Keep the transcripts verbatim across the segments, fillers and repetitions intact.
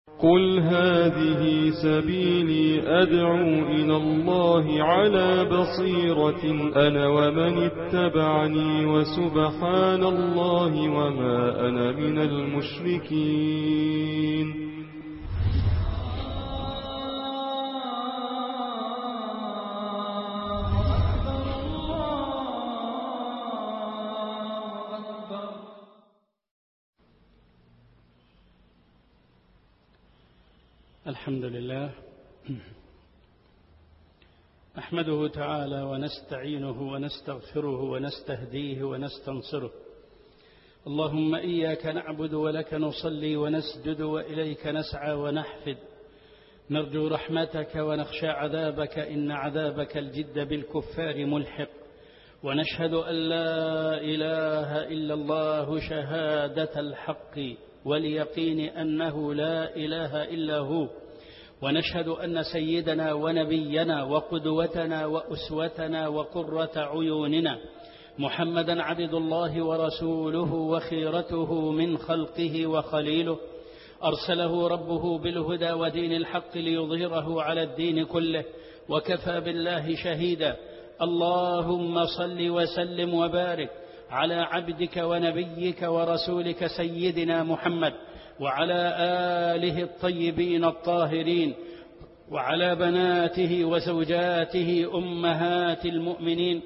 قل هذه سبيلي أدعو إلى الله على بصيرة أنا ومن اتبعني وسبحان الله وما أنا من المشركين. الحمد لله نحمده تعالى ونستعينه ونستغفره ونستهديه ونستنصره. اللهم إياك نعبد ولك نصلي ونسجد وإليك نسعى ونحفد، نرجو رحمتك ونخشى عذابك إن عذابك الجد بالكفار ملحق، ونشهد أن لا إله إلا الله شهادة الحق واليقين أنه لا إله إلا هو، ونشهد أن سيدنا ونبينا وقدوتنا وأسوتنا وقرة عيوننا محمدا عبد الله ورسوله وخيرته من خلقه وخليله، أرسله ربه بالهدى ودين الحق ليظهره على الدين كله، وكفى بالله شهيدا. اللهم صل وسلم وبارك على عبدك ونبيك ورسولك سيدنا محمد وعلى آله الطيبين الطاهرين وعلى بناته وزوجاته أمهات المؤمنين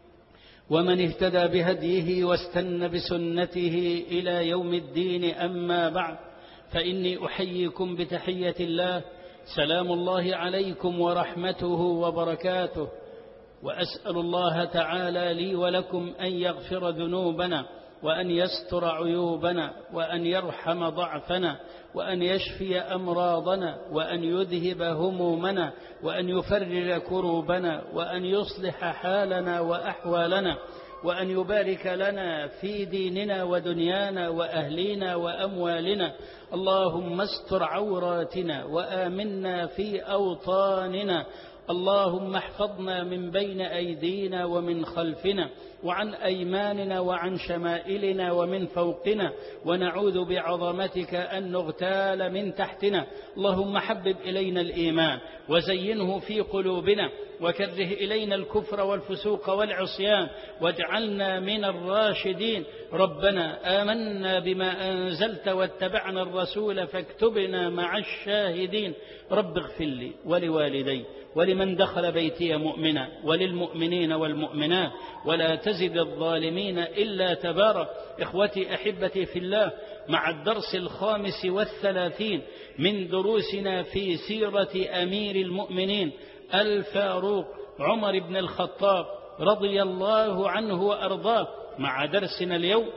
ومن اهتدى بهديه واستنى بسنته إلى يوم الدين. أما بعد، فإني أحييكم بتحية الله، سلام الله عليكم ورحمته وبركاته، وأسأل الله تعالى لي ولكم أن يغفر ذنوبنا وأن يستر عيوبنا وأن يرحم ضعفنا وأن يشفي أمراضنا وأن يذهب همومنا وأن يفرج كروبنا وأن يصلح حالنا وأحوالنا وأن يبارك لنا في ديننا ودنيانا وأهلنا وأموالنا. اللهم استر عوراتنا وآمنا في أوطاننا. اللهم احفظنا من بين أيدينا ومن خلفنا وعن أيماننا وعن شمائلنا ومن فوقنا، ونعوذ بعظمتك أن نغتال من تحتنا. اللهم حبب إلينا الإيمان وزينه في قلوبنا وكره إلينا الكفر والفسوق والعصيان واجعلنا من الراشدين. ربنا آمنا بما أنزلت واتبعنا الرسول فاكتبنا مع الشاهدين. رب اغفر لي ولوالدي ولمن دخل بيتي مؤمنا وللمؤمنين والمؤمنات ولا تزد الظالمين إلا تبارا. إخوتي أحبتي في الله، مع الدرس الخامس والثلاثين من دروسنا في سيرة أمير المؤمنين الفاروق عمر بن الخطاب رضي الله عنه وأرضاه، مع درسنا اليوم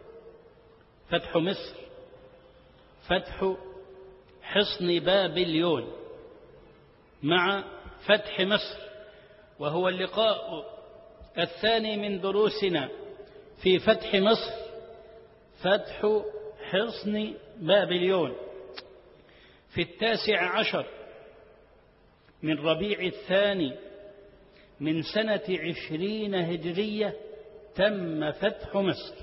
فتح مصر، فتح حصن بابليون مع فتح مصر، وهو اللقاء الثاني من دروسنا في فتح مصر، فتح حصن بابليون في التاسع عشر من ربيع الثاني من سنة عشرين هجرية تم فتح مصر،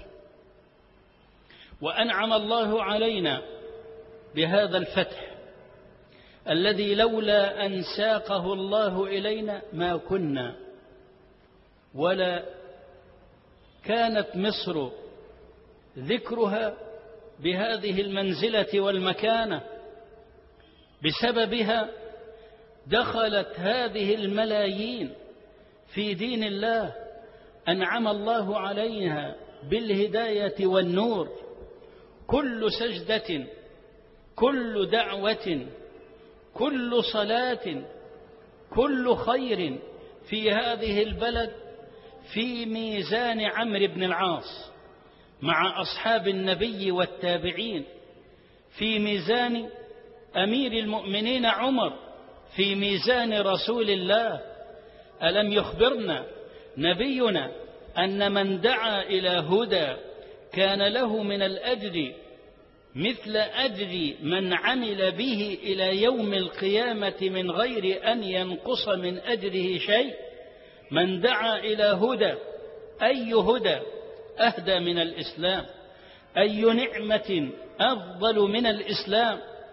وأنعم الله علينا بهذا الفتح الذي لولا أن ساقه الله إلينا ما كنا ولا كانت مصر ذكرها بهذه المنزلة والمكانة. بسببها دخلت هذه الملايين في دين الله، أنعم الله عليها بالهداية والنور. كل سجدة، كل دعوة، كل صلاة، كل خير في هذه البلد في ميزان عمرو بن العاص مع أصحاب النبي والتابعين، في ميزان أمير المؤمنين عمر، في ميزان رسول الله. ألم يخبرنا نبينا أن من دعا إلى هدى كان له من الأجر مثل أجر من عمل به إلى يوم القيامة من غير أن ينقص من أجره شيء؟ من دعا إلى هدى، أي هدى أهدى من الإسلام؟ أي نعمة أفضل من الإسلام؟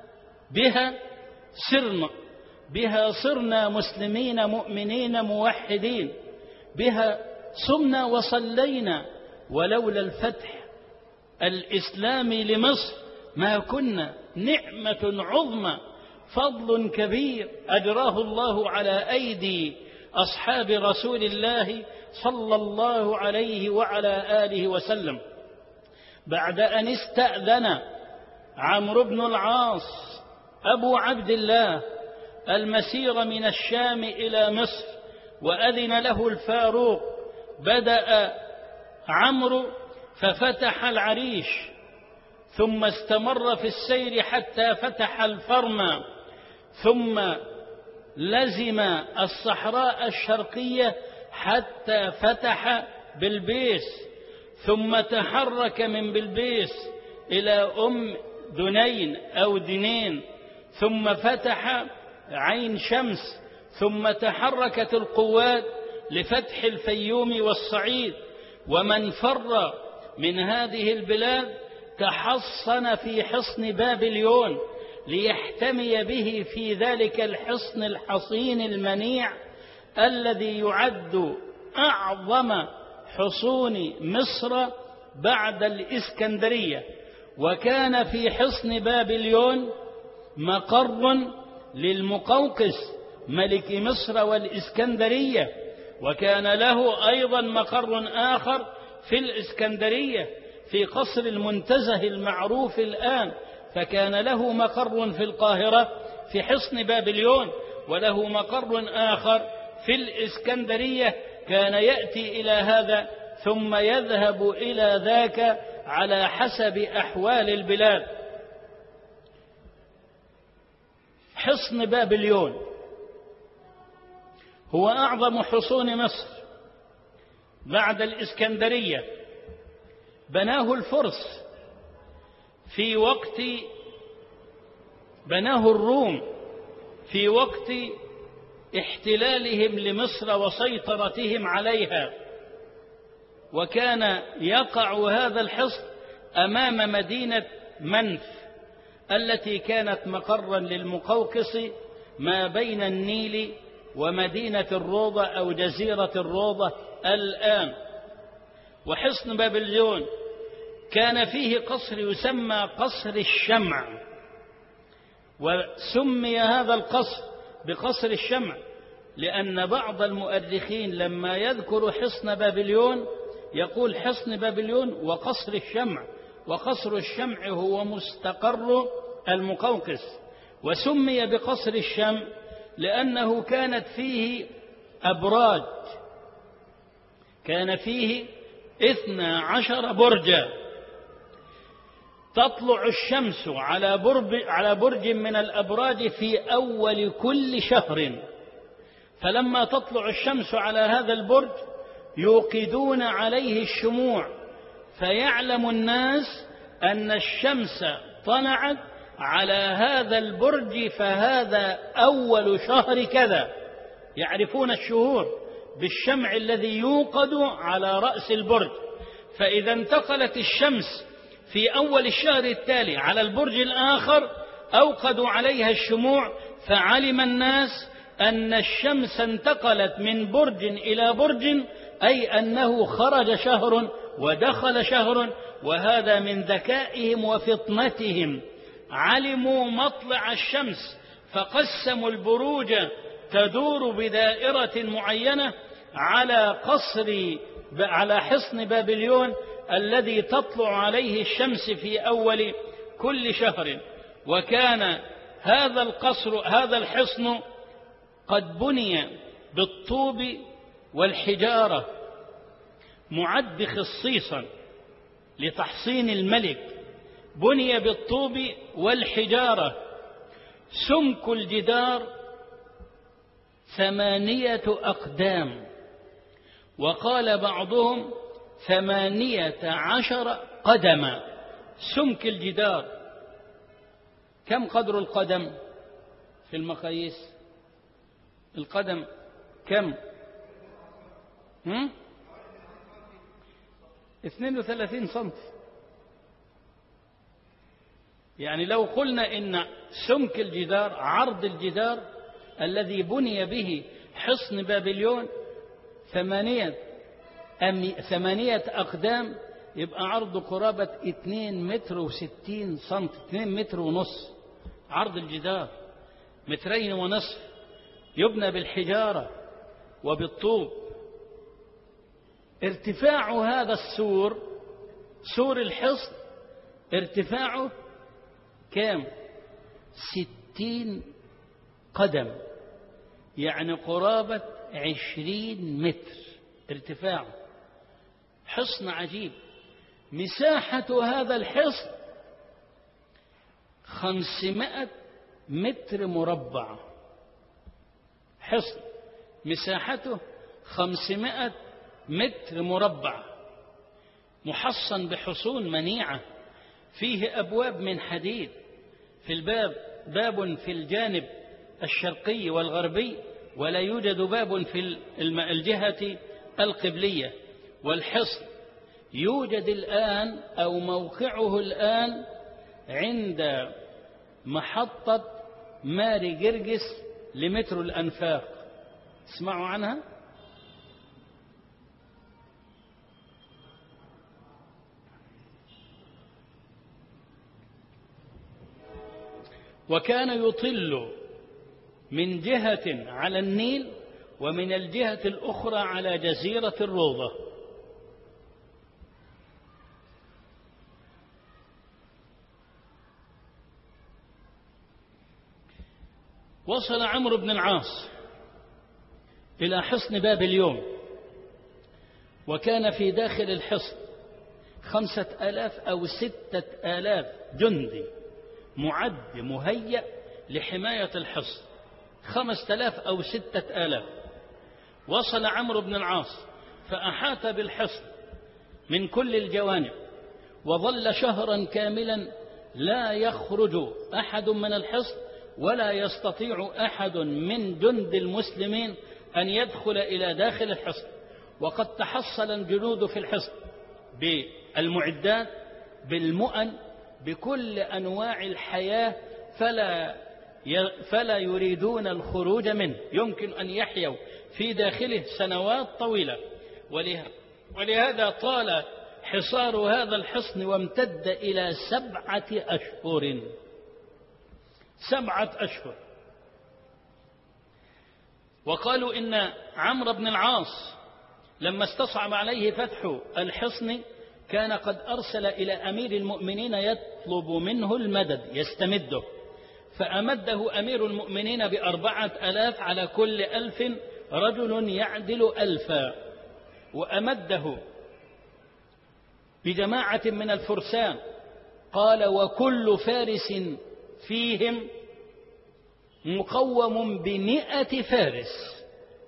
بها سرنا بها صرنا مسلمين مؤمنين موحدين، بها صمنا وصلينا، ولولا الفتح الإسلامي لمصر ما كنا. نعمة عظمى، فضل كبير أجراه الله على أيدي أصحاب رسول الله صلى الله عليه وعلى آله وسلم. بعد أن استأذن عمرو بن العاص أبو عبد الله المسير من الشام إلى مصر وأذن له الفاروق، بدأ عمرو ففتح العريش، ثم استمر في السير حتى فتح الفرما، ثم لزم الصحراء الشرقية حتى فتح بلبيس، ثم تحرك من بلبيس إلى أم دنين أو دنين، ثم فتح عين شمس، ثم تحركت القوات لفتح الفيوم والصعيد. ومن فر من هذه البلاد تحصن في حصن بابليون ليحتمي به في ذلك الحصن الحصين المنيع الذي يعد أعظم حصون مصر بعد الإسكندرية. وكان في حصن بابليون مقر للمقوقس ملك مصر والإسكندرية، وكان له أيضا مقر آخر في الإسكندرية في قصر المنتزه المعروف الآن، فكان له مقر في القاهرة في حصن بابليون، وله مقر آخر في الإسكندرية. كان يأتي إلى هذا ثم يذهب إلى ذاك على حسب أحوال البلاد. حصن بابليون هو أعظم حصون مصر بعد الإسكندرية، بناه الفرس في وقت بناه الروم في وقت احتلالهم لمصر وسيطرتهم عليها، وكان يقع هذا الحصن أمام مدينة منف التي كانت مقرا للمقوقس ما بين النيل ومدينة الروضة أو جزيرة الروضة الآن. وحصن بابليون كان فيه قصر يسمى قصر الشمع، وسمي هذا القصر بقصر الشمع لأن بعض المؤرخين لما يذكر حصن بابليون يقول حصن بابليون وقصر الشمع، وقصر الشمع هو مستقر المقوقس. وسمي بقصر الشمع لأنه كانت فيه أبراج، كان فيه اثنا عشر برجا، تطلع الشمس على برج, على برج من الأبراج في أول كل شهر، فلما تطلع الشمس على هذا البرج يوقدون عليه الشموع، فيعلم الناس أن الشمس طلعت على هذا البرج فهذا أول شهر كذا. يعرفون الشهور بالشمع الذي يوقد على رأس البرج، فإذا انتقلت الشمس في أول الشهر التالي على البرج الآخر أوقدوا عليها الشموع، فعلم الناس أن الشمس انتقلت من برج إلى برج، أي أنه خرج شهر ودخل شهر. وهذا من ذكائهم وفطنتهم، علموا مطلع الشمس فقسموا البروج تدور بدائرة معينة على قصر على حصن بابليون الذي تطلع عليه الشمس في أول كل شهر. وكان هذا القصر هذا الحصن قد بني بالطوب والحجارة، معد خصيصا لتحصين الملك، بني بالطوب والحجارة. سمك الجدار ثمانية أقدام، وقال بعضهم ثمانية عشر قدما. سمك الجدار كم قدر القدم في المقاييس؟ القدم كم؟ هم؟ اثنين وثلاثين سنتي. يعني لو قلنا إن سمك الجدار، عرض الجدار الذي بني به حصن بابليون ثمانية أم ثمانية أقدام، يبقى عرض قرابة اثنين متر وستين سنت، اثنين متر ونص عرض الجدار، مترين ونصف، يبنى بالحجارة وبالطوب. ارتفاع هذا السور، سور الحصن، ارتفاعه كام؟ ستين قدم، يعني قرابة عشرين متر ارتفاعه. حصن عجيب. مساحة هذا الحصن خمسمائة متر مربع. حصن مساحته خمسمائة متر مربع، محصن بحصون منيعة، فيه أبواب من حديد، في الباب باب في الجانب الشرقي والغربي، ولا يوجد باب في الجهة القبلية. والحصن يوجد الآن أو موقعه الآن عند محطة ماري جرجس لمترو الأنفاق. اسمعوا عنها؟ وكان يطل من جهة على النيل ومن الجهة الأخرى على جزيرة الروضة. وصل عمرو بن العاص إلى حصن بابليون، وكان في داخل الحصن خمسة آلاف أو ستة آلاف جندي معد مهيأ لحماية الحصن، خمسة آلاف أو ستة آلاف. وصل عمرو بن العاص فأحاط بالحصن من كل الجوانب، وظل شهرا كاملا لا يخرج أحد من الحصن، ولا يستطيع أحد من جند المسلمين أن يدخل إلى داخل الحصن. وقد تحصل الجنود في الحصن بالمعدات، بالمؤن، بكل أنواع الحياة، فلا فلا يريدون الخروج منه. يمكن أن يحيوا في داخله سنوات طويلة، ولهذا طال حصار هذا الحصن وامتد إلى سبعة أشهر. سبعة أشهر. وقالوا إن عمرو بن العاص لما استصعب عليه فتح الحصن كان قد أرسل إلى أمير المؤمنين يطلب منه المدد، يستمده، فأمده أمير المؤمنين بأربعة ألاف على كل ألف رجل يعدل ألفا، وأمده بجماعة من الفرسان، قال: وكل فارس فيهم مقوم بمئة فارس،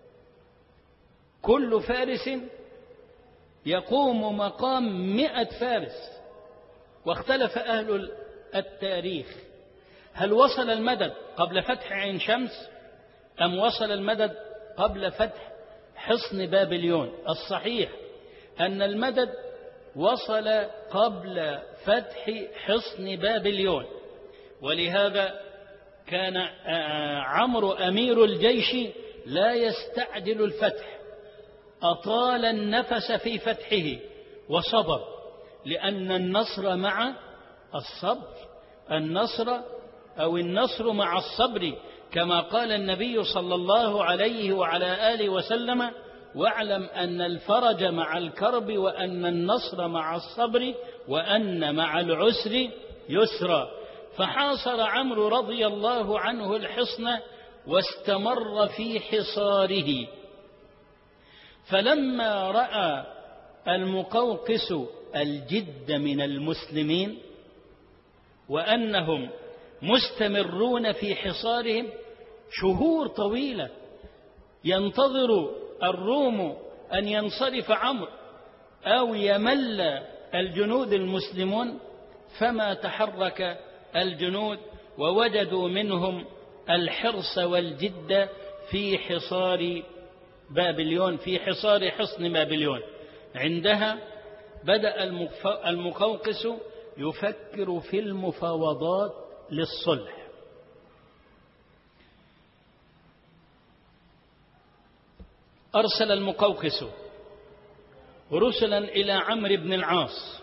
كل فارس يقوم مقام مئة فارس. واختلف أهل التاريخ، هل وصل المدد قبل فتح عين شمس أم وصل المدد قبل فتح حصن بابليون؟ الصحيح أن المدد وصل قبل فتح حصن بابليون، ولهذا كان عمرو أمير الجيش لا يستعجل الفتح، أطال النفس في فتحه وصبر، لأن النصر مع الصبر، النصر أو النصر مع الصبر، كما قال النبي صلى الله عليه وعلى آله وسلم: واعلم أن الفرج مع الكرب، وأن النصر مع الصبر، وأن مع العسر يسرا. فحاصر عمرو رضي الله عنه الحصن واستمر في حصاره. فلما رأى المقوقس الجد من المسلمين وأنهم مستمرون في حصارهم شهور طويلة، ينتظر الروم أن ينصرف عمرو أو يمل الجنود المسلمون، فما تحرك الجنود، ووجدوا منهم الحرص والجد في حصار بابليون، في حصار حصن بابليون. عندها بدأ المقوقس يفكر في المفاوضات للصلح. أرسل المقوقس رسلا إلى عمرو بن العاص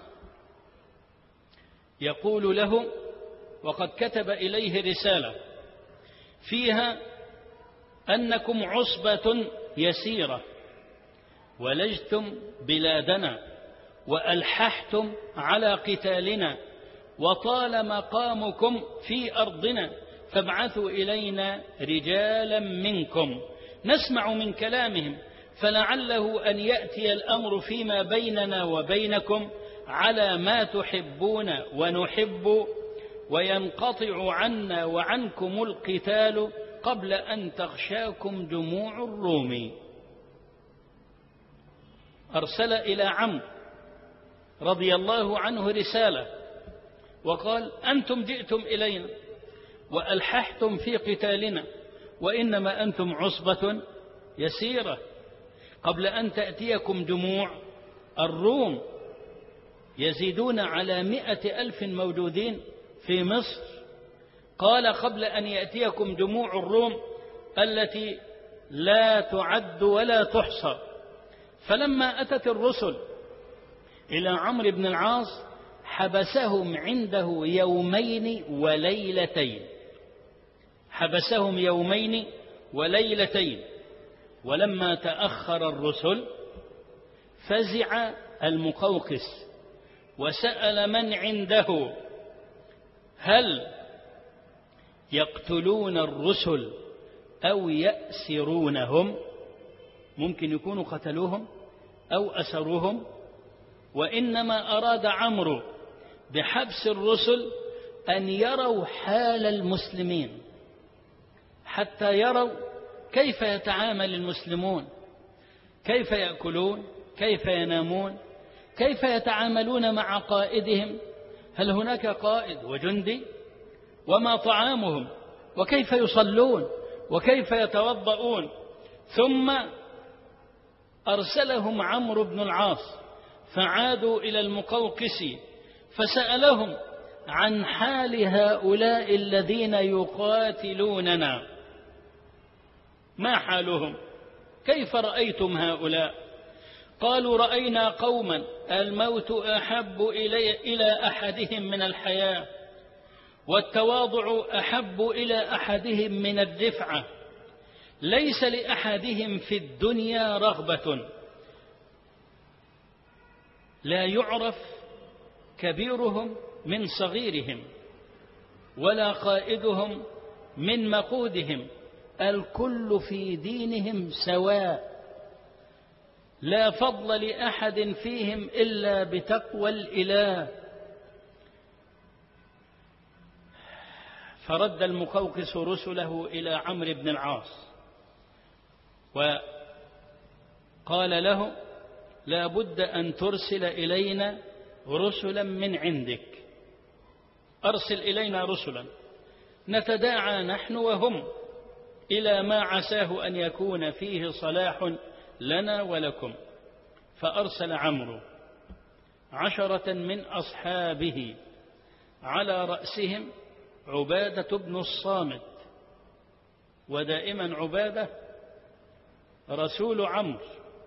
يقول له، وقد كتب إليه رسالة فيها أنكم عصبة يسيرة ولجتم بلادنا وألححتم على قتالنا وطال مقامكم في أرضنا، فابعثوا إلينا رجالا منكم نسمع من كلامهم، فلعله أن يأتي الأمر فيما بيننا وبينكم على ما تحبون ونحب، وينقطع عنا وعنكم القتال قبل أن تغشاكم جموع الروم. أرسل إلى عمرو رضي الله عنه رسالة وقال: أنتم جئتم إلينا وألححتم في قتالنا، وإنما أنتم عصبة يسيرة قبل أن تأتيكم جموع الروم يزيدون على مئة ألف موجودين في مصر. قال: قبل أن يأتيكم جموع الروم التي لا تعد ولا تحصى. فلما أتت الرسل إلى عمرو بن العاص حبسهم عنده يومين وليلتين، حبسهم يومين وليلتين. ولما تأخر الرسل فزع المقوقس وسأل من عنده: هل يقتلون الرسل أو يأسرونهم؟ ممكن يكونوا قتلوهم أو أسروهم. وإنما أراد عمرو بحبس الرسل أن يروا حال المسلمين، حتى يروا كيف يتعامل المسلمون، كيف يأكلون، كيف ينامون، كيف يتعاملون مع قائدهم، هل هناك قائد وجندي، وما طعامهم، وكيف يصلون، وكيف يتوضؤون. ثم أرسلهم عمرو بن العاص فعادوا إلى المقوقس فسألهم عن حال هؤلاء الذين يقاتلوننا، ما حالهم؟ كيف رأيتم هؤلاء؟ قالوا: رأينا قوما الموت أحب إلي إلى أحدهم من الحياة، والتواضع أحب إلى أحدهم من الرفعة، ليس لأحدهم في الدنيا رغبة، لا يعرف كبيرهم من صغيرهم ولا قائدهم من مقودهم، الكل في دينهم سواء، لا فضل لأحد فيهم إلا بتقوى الإله. فرد المقوقس رسله إلى عمرو بن العاص وقال له: لا بد أن ترسل إلينا رسلا من عندك، أرسل إلينا رسلا نتداعى نحن وهم إلى ما عساه أن يكون فيه صلاح لنا ولكم. فأرسل عمرو عشرة من أصحابه على رأسهم عبادة بن الصامت، ودائما عبادة رسول عمرو،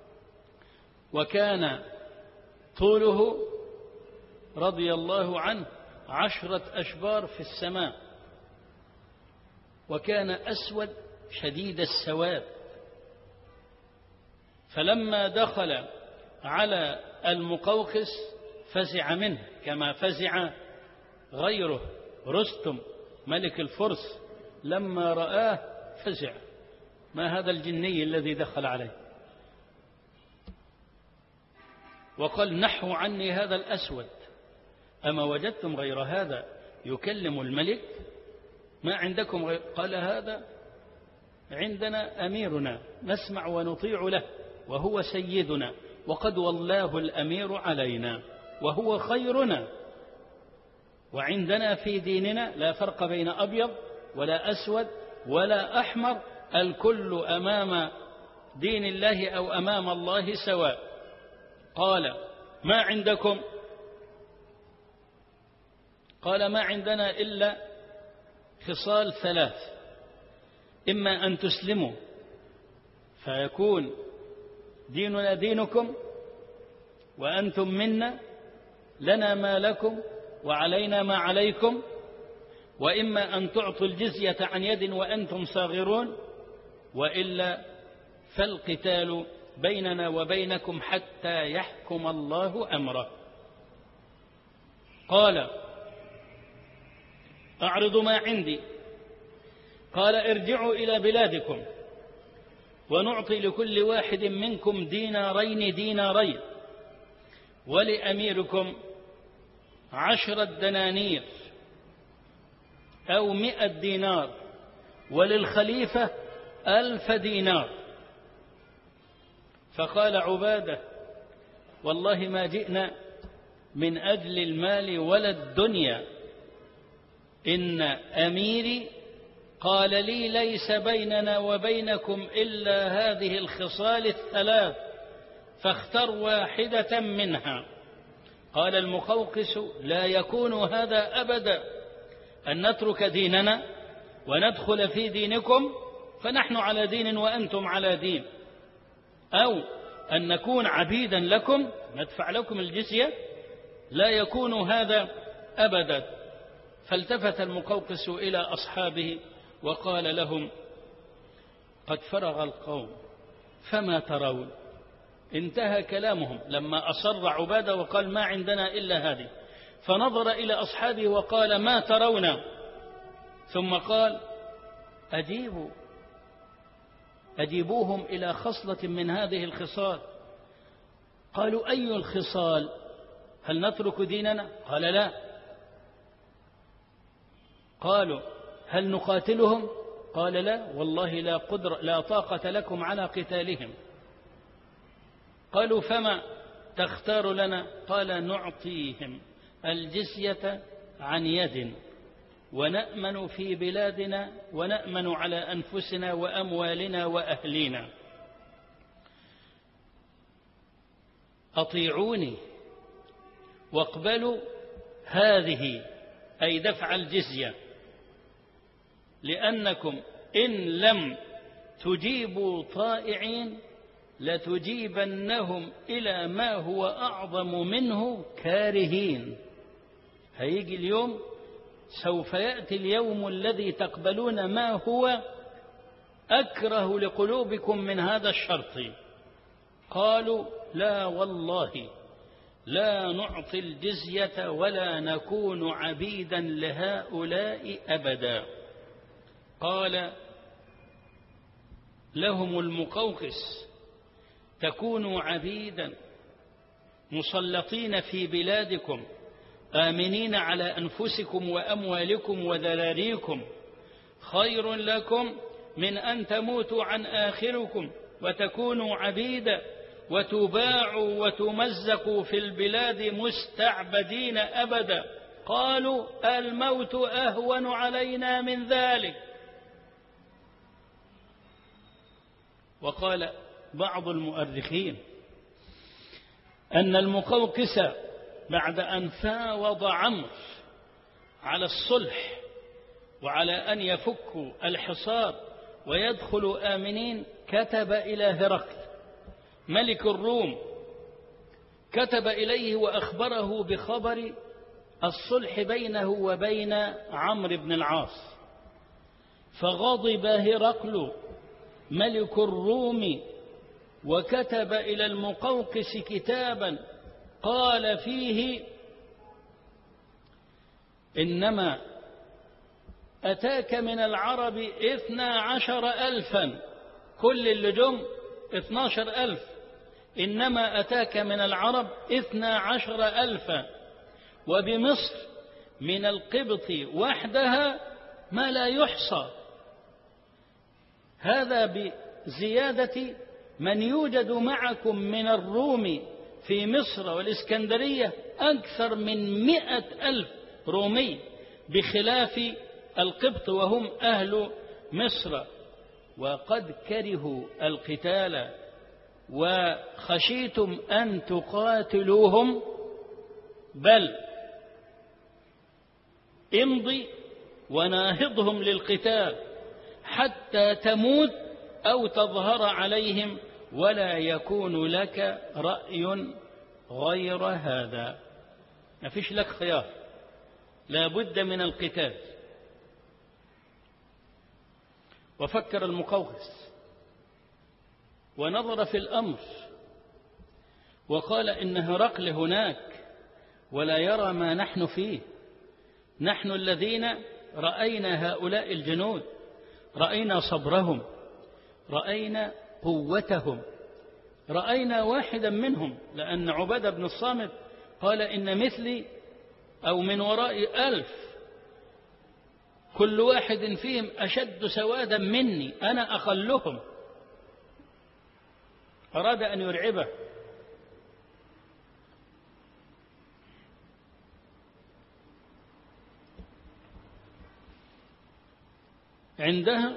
وكان طوله رضي الله عنه عشرة أشبار في السماء، وكان أسود شديد السواد. فلما دخل على المقوقس فزع منه كما فزع غيره. رستم ملك الفرس لما رآه فزع: ما هذا الجني الذي دخل عليه؟ وقال: نحوا عني هذا الأسود، أما وجدتم غير هذا يكلم الملك؟ ما عندكم غير؟ قال: هذا عندنا أميرنا نسمع ونطيع له، وهو سيدنا، وقد والله الأمير علينا، وهو خيرنا، وعندنا في ديننا لا فرق بين أبيض ولا أسود ولا أحمر، الكل أمام دين الله أو أمام الله سواء. قال: ما عندكم؟ قال ما عندنا إلا خصال ثلاث: إما أن تسلموا فيكون ديننا دينكم وأنتم منا، لنا ما لكم وعلينا ما عليكم، وإما أن تعطوا الجزية عن يد وأنتم صاغرون، وإلا فالقتال بيننا وبينكم حتى يحكم الله أمره. قال أعرضوا ما عندي. قال ارجعوا إلى بلادكم ونعطي لكل واحد منكم دينارين دينارين، ولأميركم عشرة دنانير أو مئة دينار، وللخليفة ألف دينار. فقال عبادة والله ما جئنا من أجل المال ولا الدنيا، إن أميري قال لي ليس بيننا وبينكم إلا هذه الخصال الثلاث، فاختر واحدة منها. قال المقوقس لا يكون هذا أبدا، أن نترك ديننا وندخل في دينكم فنحن على دين وأنتم على دين، أو أن نكون عبيدا لكم ندفع لكم الجزية، لا يكون هذا أبدا. فالتفت المقوقس إلى أصحابه وقال لهم قد فرغ القوم فما ترون. انتهى كلامهم لما أصر عبادة وقال ما عندنا إلا هذه، فنظر إلى أصحابه وقال ما ترون، ثم قال أجيبوا أجيبوهم إلى خصلة من هذه الخصال. قالوا أي الخصال؟ هل نترك ديننا؟ قال لا. قالوا هل نقاتلهم؟ قال لا والله لا قدرة لا طاقة لكم على قتالهم. قالوا فما تختار لنا؟ قال نعطيهم الجزية عن يد ونأمن في بلادنا ونأمن على أنفسنا وأموالنا وأهلنا. أطيعوني واقبلوا هذه، أي دفع الجزية، لأنكم إن لم تجيبوا طائعين لتجيبنهم إلى ما هو أعظم منه كارهين. هيجي اليوم، سوف يأتي اليوم الذي تقبلون ما هو أكره لقلوبكم من هذا الشرط. قالوا لا والله لا نعطي الجزية ولا نكون عبيدا لهؤلاء أبدا. قال لهم المقوقس تكونوا عبيدا مسلطين في بلادكم آمنين على أنفسكم وأموالكم وذراريكم خير لكم من أن تموتوا عن آخركم وتكونوا عبيدا وتباعوا وتمزقوا في البلاد مستعبدين أبدا. قالوا الموت أهون علينا من ذلك. وقال بعض المؤرخين أن المقوقس بعد أن فاوض عمرو على الصلح وعلى أن يفكوا الحصار ويدخلوا آمنين كتب إلى هرقل ملك الروم، كتب إليه وأخبره بخبر الصلح بينه وبين عمرو بن العاص. فغضب هرقل ملك الروم وكتب إلى المقوقس كتابا قال فيه إنما أتاك من العرب اثنا عشر ألفا، كل اللي جم اثنا عشر ألف، إنما أتاك من العرب اثنا عشر ألفا، وبمصر من القبط وحدها ما لا يحصى، هذا بزيادة من يوجد معكم من الروم في مصر والإسكندرية أكثر من مئة ألف رومي، بخلاف القبط وهم أهل مصر، وقد كرهوا القتال وخشيتم أن تقاتلوهم، بل امضي وناهضهم للقتال حتى تموت أو تظهر عليهم، ولا يكون لك رأي غير هذا. ما فيش لك خيار، لا بد من القتال. وفكر المقوقس ونظر في الأمر وقال إن هرقل هناك ولا يرى ما نحن فيه. نحن الذين رأينا هؤلاء الجنود، رأينا صبرهم، رأينا قوتهم، رأينا واحدا منهم، لأن عبادة بن الصامت قال إن مثلي أو من ورائي ألف كل واحد فيهم أشد سوادا مني، أنا أقلهم. أراد أن يرعبه. عندها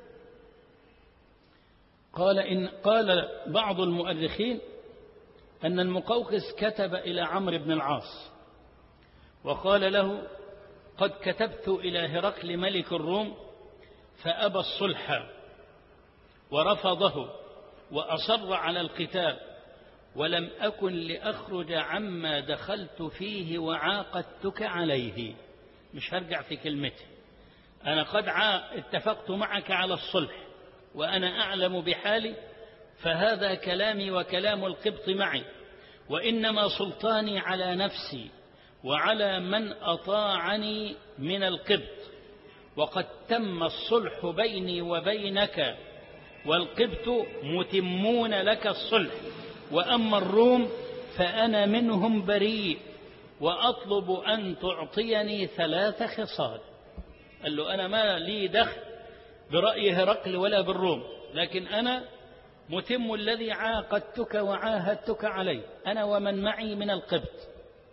قال إن قال بعض المؤرخين أن المقوقس كتب إلى عمرو بن العاص وقال له: قد كتبت إلى هرقل ملك الروم فأبى الصلح ورفضه وأصر على القتال، ولم أكن لأخرج عما دخلت فيه وعاقدتك عليه. مش هرجع في كلمتي، أنا قد اتفقت معك على الصلح وأنا أعلم بحالي، فهذا كلامي وكلام القبط معي، وإنما سلطاني على نفسي وعلى من أطاعني من القبط، وقد تم الصلح بيني وبينك، والقبط متمون لك الصلح، وأما الروم فأنا منهم بريء، وأطلب أن تعطيني ثلاث خصال. قال له: أنا ما لي دخل برأي هرقل ولا بالروم، لكن أنا متم الذي عاقدتك وعاهدتك عليه، أنا ومن معي من القبط،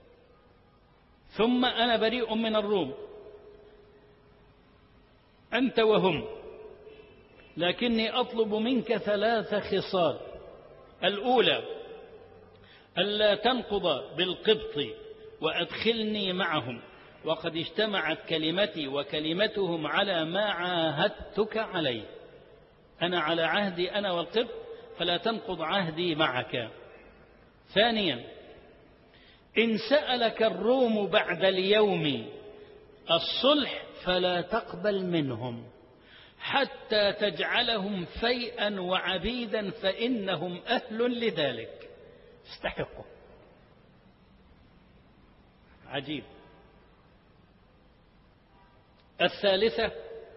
ثم أنا بريء من الروم، أنت وهم، لكني أطلب منك ثلاث خصال. الأولى ألا تنقض بالقبط وأدخلني معهم، وقد اجتمعت كلمتي وكلمتهم على ما عاهدتك عليه. أنا على عهدي أنا والقبط، فلا تنقض عهدي معك. ثانيا: إن سألك الروم بعد اليوم الصلح فلا تقبل منهم حتى تجعلهم فيئا وعبيدا، فإنهم أهل لذلك، استحقوا. عجيب. الثالثة: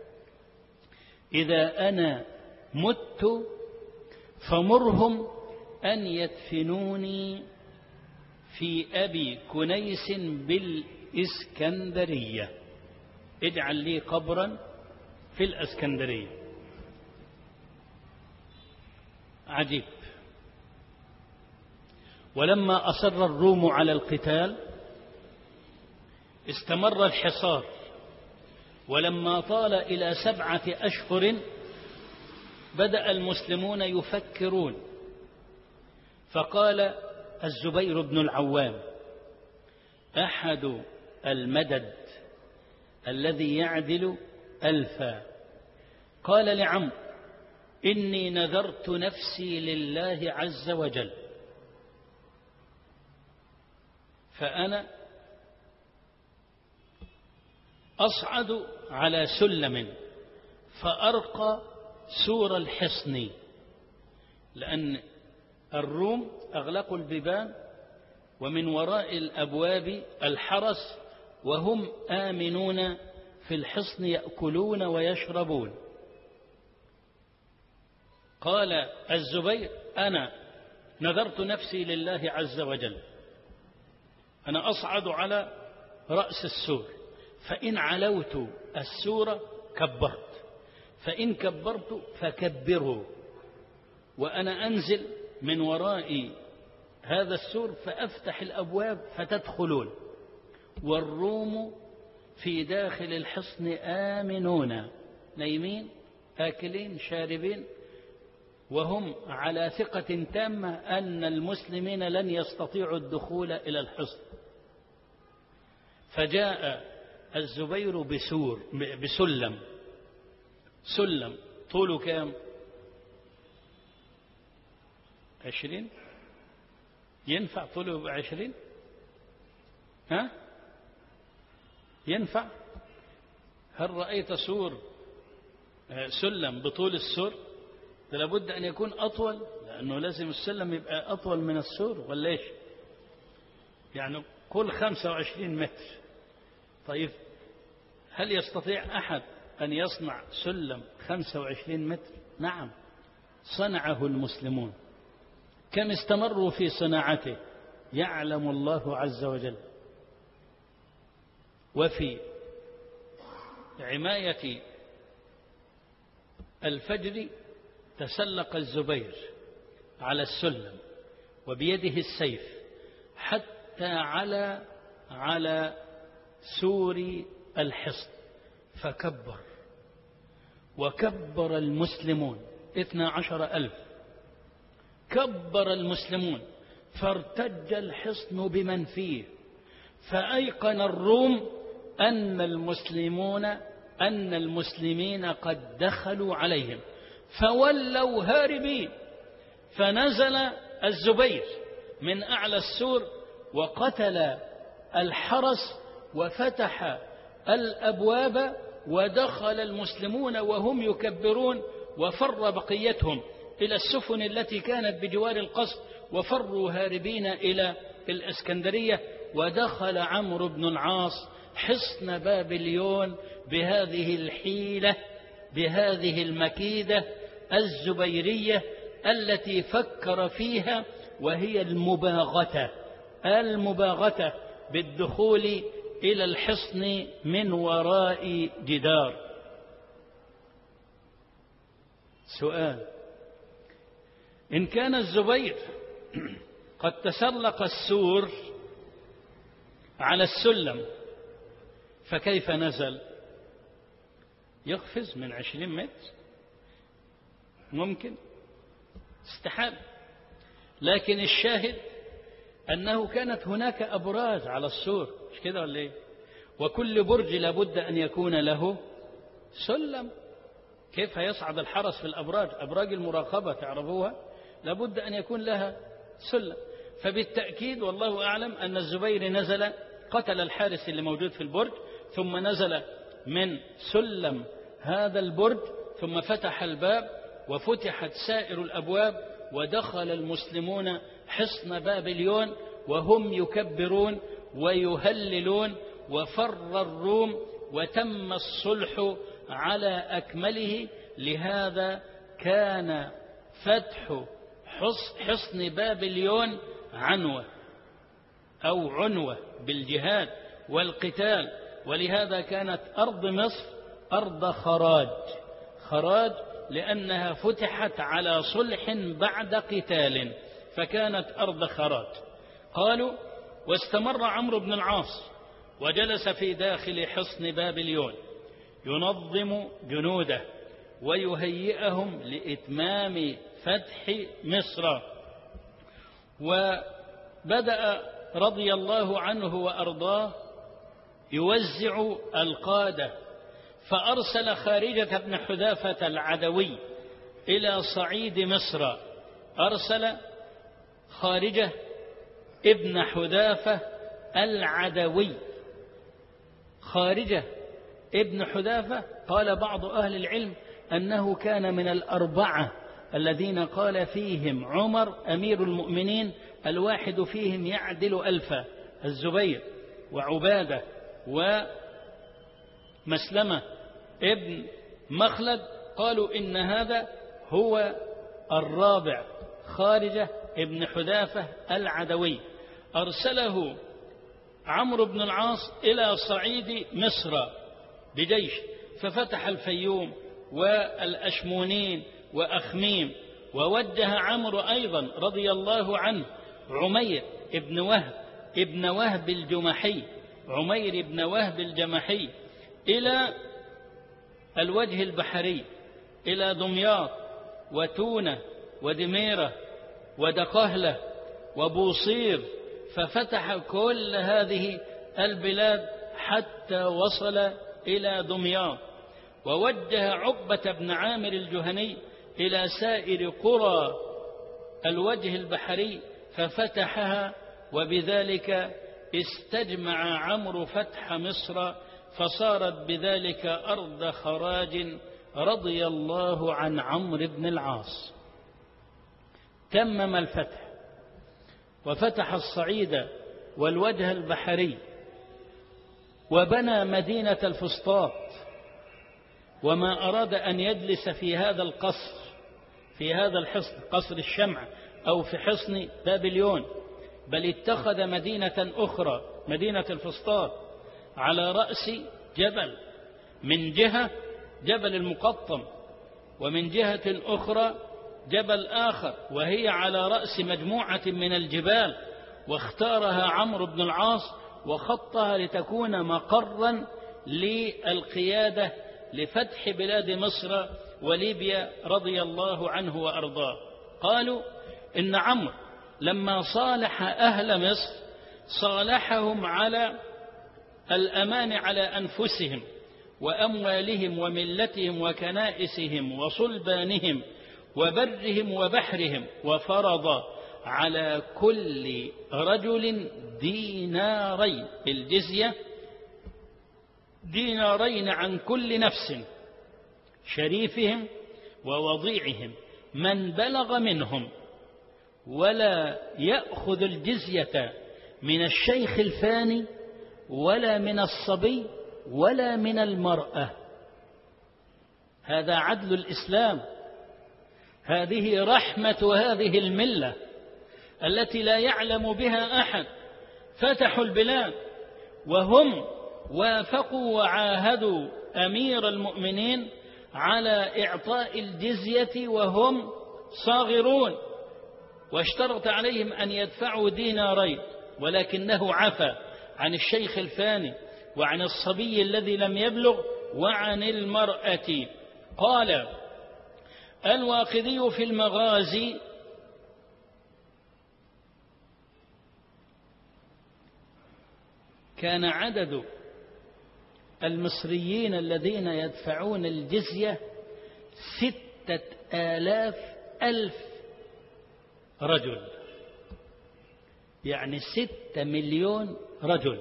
إذا أنا مت فمرهم أن يدفنوني في أبي كنيس بالإسكندرية، اجعل لي قبرا في الإسكندرية. عجيب. ولما أصر الروم على القتال استمر الحصار، ولما طال إلى سبعة أشهر بدأ المسلمون يفكرون، فقال الزبير بن العوام أحد المدد الذي يعدل ألفا، قال لعمرو: إني نذرت نفسي لله عز وجل، فأنا أصعد على سلم فأرقى سور الحصن، لأن الروم أغلقوا البيبان ومن وراء الأبواب الحرس، وهم آمنون في الحصن يأكلون ويشربون. قال الزبير: أنا نذرت نفسي لله عز وجل، أنا أصعد على رأس السور، فإن علوت السور كبرت، فإن كبرت فكبروا، وأنا أنزل من وراء هذا السور فأفتح الأبواب فتدخلون، والروم في داخل الحصن آمنون، نايمين آكلين شاربين، وهم على ثقة تامة أن المسلمين لن يستطيعوا الدخول إلى الحصن. فجاء الزبير بسور بسلم، سلم طوله كام؟ عشرين؟ ينفع طوله بعشرين؟ ها؟ ينفع؟ هل رأيت سور سلم بطول السور؟ لابد أن يكون أطول، لأنه لازم السلم يبقى أطول من السور ولا إيش؟ يعني كل خمسة وعشرين متر. طيب هل يستطيع أحد أن يصنع سلم خمسة وعشرين متر؟ نعم، صنعه المسلمون. كم استمروا في صناعته يعلم الله عز وجل. وفي عماية الفجر تسلق الزبير على السلم وبيده السيف حتى على على سور الحصن فكبر، وكبر المسلمون اثنا عشر ألف، كبر المسلمون فارتج الحصن بمن فيه، فأيقن الروم أن المسلمون أن المسلمين قد دخلوا عليهم، فولوا هاربين. فنزل الزبير من أعلى السور وقتل الحرس وفتح الأبواب، ودخل المسلمون وهم يكبرون، وفر بقيتهم إلى السفن التي كانت بجوار القصر، وفروا هاربين إلى الإسكندرية. ودخل عمرو بن العاص حصن بابليون بهذه الحيلة، بهذه المكيدة الزبيرية التي فكر فيها، وهي المباغتة، المباغتة بالدخول إلى الحصن من وراء جدار. سؤال: إن كان الزبير قد تسلق السور على السلم فكيف نزل؟ يقفز من عشرين متر؟ ممكن؟ استحال. لكن الشاهد أنه كانت هناك أبراج على السور، مش كده ولا إيه؟ وكل برج لابد أن يكون له سلم. كيف يصعد الحرس في الأبراج؟ أبراج المراقبة تعرفوها، لابد أن يكون لها سلم. فبالتأكيد والله أعلم أن الزبير نزل قتل الحارس اللي موجود في البرج، ثم نزل من سلم هذا البرج، ثم فتح الباب وفتحت سائر الأبواب، ودخل المسلمون حصن بابليون وهم يكبرون ويهللون، وفر الروم وتم الصلح على أكمله. لهذا كان فتح حصن بابليون عنوة أو عنوة بالجهاد والقتال، ولهذا كانت أرض مصر أرض خراج، خراج لأنها فتحت على صلح بعد قتال، فكانت أرض خراج. قالوا: واستمر عمرو بن العاص وجلس في داخل حصن بابليون ينظم جنوده ويهيئهم لإتمام فتح مصر. وبدأ رضي الله عنه وأرضاه يوزع القادة، فأرسل خارجة بن حذافة العدوي إلى صعيد مصر، أرسل خارجة ابن حذافة العدوي. خارجة ابن حذافة قال بعض أهل العلم أنه كان من الأربعة الذين قال فيهم عمر أمير المؤمنين الواحد فيهم يعدل ألفا: الزبير وعبادة ومسلمة ابن مخلد. قالوا إن هذا هو الرابع، خارجة ابن حذافة العدوي. أرسله عمرو بن العاص إلى صعيد مصر بجيش، ففتح الفيوم والأشمونين وأخميم. ووجه عمرو أيضا رضي الله عنه عمير ابن وهب ابن وهب الجمحي عمير ابن وهب الجمحي إلى الوجه البحري، إلى دمياط وتونة ودميرة ودقهلة وبوصير، ففتح كل هذه البلاد حتى وصل إلى دمياط، ووجه عقبة بن عامر الجهني إلى سائر قرى الوجه البحري ففتحها، وبذلك استجمع عمرو فتح مصر، فصارت بذلك أرض خراج رضي الله عن عمرو بن العاص. تمم الفتح وفتح الصعيد والوجه البحري، وبنى مدينة الفسطاط، وما أراد أن يجلس في هذا القصر، في هذا الحصن، قصر الشمع أو في حصن بابليون، بل اتخذ مدينة أخرى مدينة الفسطاط على رأس جبل، من جهة جبل المقطم، ومن جهة أخرى جبل آخر، وهي على رأس مجموعة من الجبال، واختارها عمرو بن العاص وخطها لتكون مقرا للقيادة لفتح بلاد مصر وليبيا رضي الله عنه وأرضاه. قالوا إن عمرو لما صالح أهل مصر صالحهم على الأمان على أنفسهم وأموالهم وملتهم وكنائسهم وصلبانهم وبرهم وبحرهم، وفرض على كل رجل دينارين الجزية، دينارين عن كل نفس، شريفهم ووضيعهم من بلغ منهم، ولا يأخذ الجزية من الشيخ الفاني ولا من الصبي ولا من المرأة. هذا عدل الإسلام، هذه رحمة هذه الملة التي لا يعلم بها أحد. فتحوا البلاد وهم وافقوا وعاهدوا أمير المؤمنين على إعطاء الجزية وهم صاغرون، واشترط عليهم أن يدفعوا دينارين، ولكنه عفى عن الشيخ الفاني وعن الصبي الذي لم يبلغ وعن المرأة. قال الواقدي في المغازي: كان عدد المصريين الذين يدفعون الجزية ستة آلاف ألف رجل، يعني ستة مليون رجل.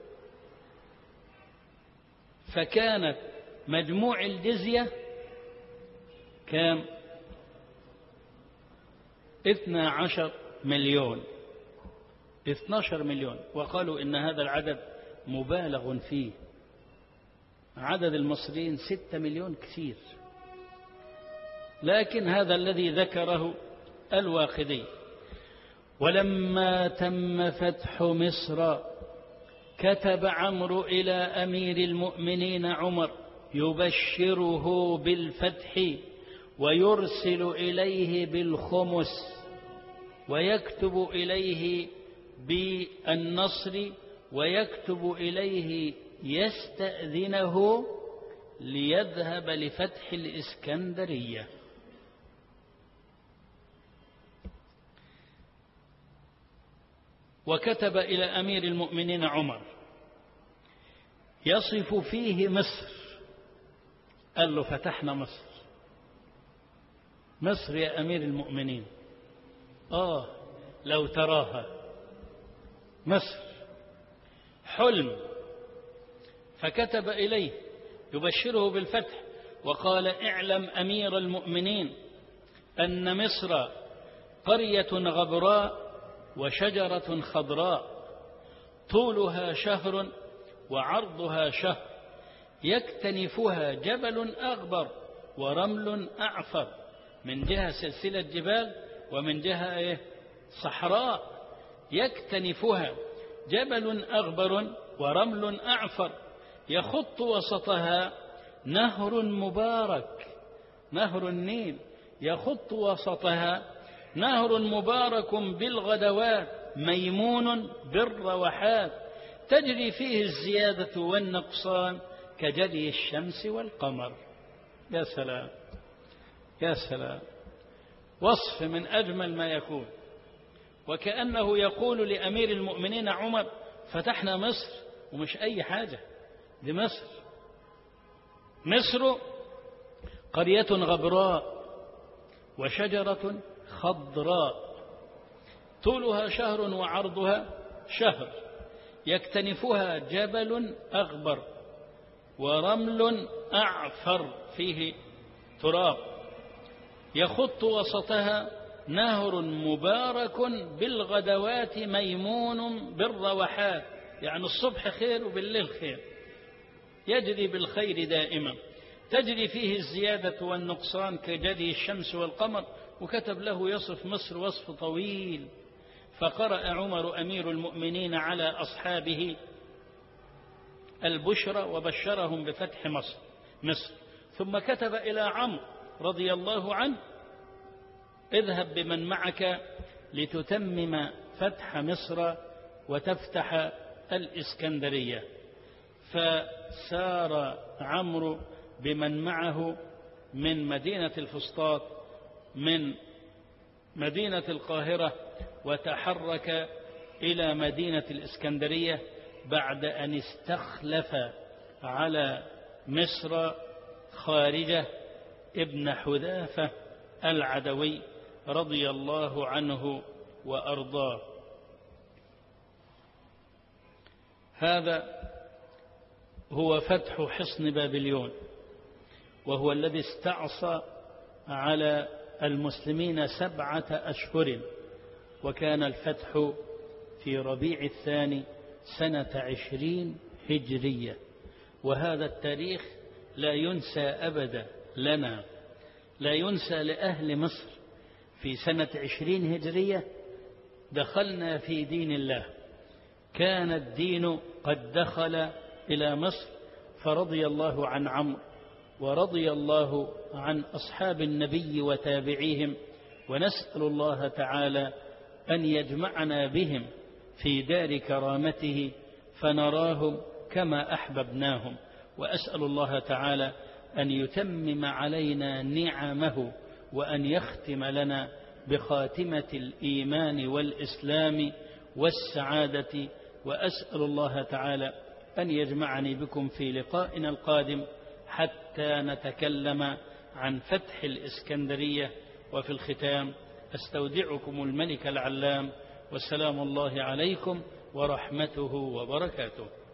فكانت مجموع الجزية كام؟ اثنا عشر مليون، اثنا عشر مليون. وقالوا إن هذا العدد مبالغ فيه، عدد المصريين ستة مليون كثير، لكن هذا الذي ذكره الواقدي. ولما تم فتح مصر كتب عمرو إلى أمير المؤمنين عمر يبشره بالفتح ويرسل إليه بالخمس، ويكتب إليه بالنصر، ويكتب إليه يستأذنه ليذهب لفتح الإسكندرية. وكتب إلى أمير المؤمنين عمر يصف فيه مصر، قال له: فتحنا مصر. مصر يا أمير المؤمنين، آه لو تراها مصر حلم. فكتب إليه يبشره بالفتح، وقال: اعلم أمير المؤمنين أن مصر قرية غبراء وشجرة خضراء، طولها شهر وعرضها شهر، يكتنفها جبل أغبر ورمل أعفر، من جهة سلسلة جبال ومن جهة إيه؟ صحراء. يكتنفها جبل أغبر ورمل أعفر، يخط وسطها نهر مبارك، نهر النيل، يخط وسطها نهر مبارك بالغدوات، ميمون بالروحات، تجري فيه الزيادة والنقصان كجري الشمس والقمر. يا سلام يا سلام، وصف من أجمل ما يكون. وكأنه يقول لأمير المؤمنين عمر: فتحنا مصر ومش أي حاجة، دي مصر. مصر قرية غبراء وشجرة خضراء طولها شهر وعرضها شهر، يكتنفها جبل أغبر ورمل أعفر فيه تراب، يخط وسطها نهر مبارك بالغدوات ميمون بالروحات، يعني الصبح خير وبالليل خير، يجري بالخير دائما، تجري فيه الزيادة والنقصان كجري الشمس والقمر. وكتب له يصف مصر وصف طويل، فقرأ عمر أمير المؤمنين على أصحابه البشرى وبشرهم بفتح مصر مصر ثم كتب إلى عمرو رضي الله عنه: اذهب بمن معك لتتمم فتح مصر وتفتح الإسكندرية. فسار عمرو بمن معه من مدينة الفسطاط من مدينة القاهرة وتحرك إلى مدينة الإسكندرية بعد أن استخلف على مصر خارجة ابن حذافة العدوي رضي الله عنه وأرضاه. هذا هو فتح حصن بابليون، وهو الذي استعصى على المسلمين سبعة أشهر، وكان الفتح في ربيع الثاني سنة عشرين هجرية. وهذا التاريخ لا ينسى أبدا لنا، لا ينسى لأهل مصر. في سنة عشرين هجرية دخلنا في دين الله، كان الدين قد دخل إلى مصر، فرضي الله عن عمرو ورضي الله عن أصحاب النبي وتابعيهم، ونسأل الله تعالى أن يجمعنا بهم في دار كرامته فنراهم كما أحببناهم. وأسأل الله تعالى أن يتمم علينا نعمه وأن يختم لنا بخاتمة الإيمان والإسلام والسعادة. وأسأل الله تعالى أن يجمعني بكم في لقائنا القادم حتى نتكلم عن فتح الإسكندرية. وفي الختام أستودعكم الملك العلام، والسلام الله عليكم ورحمته وبركاته.